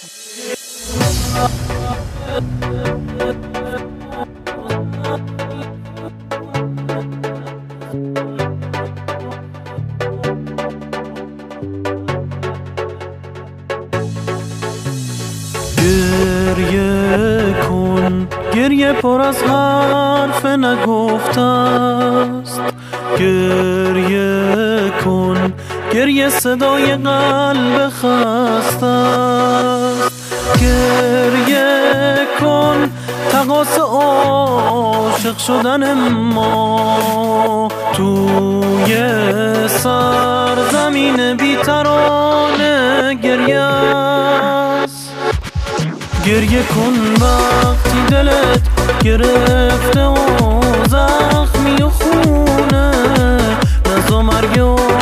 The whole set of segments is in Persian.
گریه کن، گریه پر از حرف نگفته است. گریه کن، گریه صدای قلب خسته است. گریه کن، تقاص عاشق شدن ما توی سرزمین بی‌ترانه گریه است. گریه کن وقتی دلت گرفته و زخمی و خونه، نزا مرگ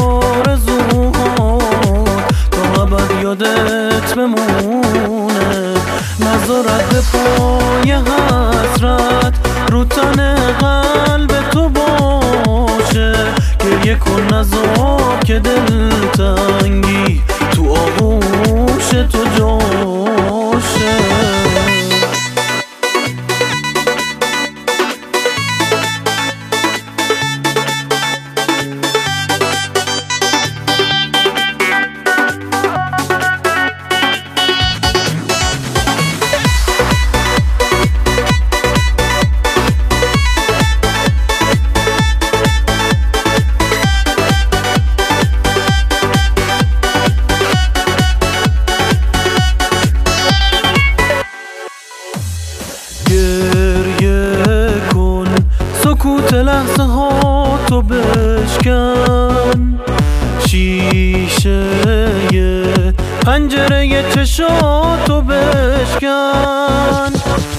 آرزوهات تا ابد یادت بمونه. نزا رد پای حسرت رو تن قلب تو باشه. گریه کن نزا که دلتنگی تو آغوش تو جاشه. گریه کن، سکوت لحظه ها تو بشکن. شیشه پنجره چشاتو بشکن.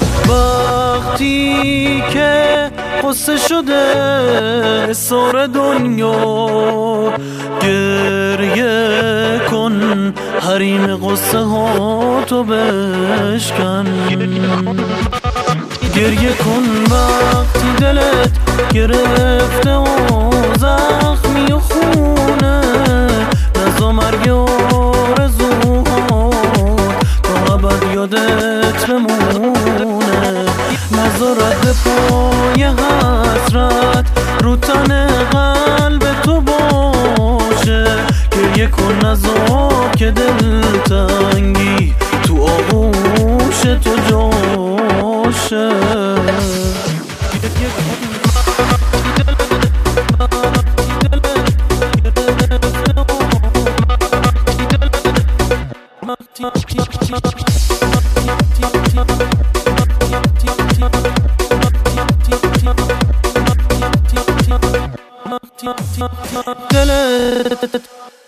وقتی که قصه شده سر دنیا، گریه کن، حریم قصه ها تو بشکن. گریه کن وقتی دلت گرفته و زخمی و خونه، نزا مرگ آرزوهات تا ابد یادت بمونه. نزا رد پای حسرت رو تن قلب تو باشه. گریه کن نزا که دلتنگی تو آغوش تو جاشه. دلت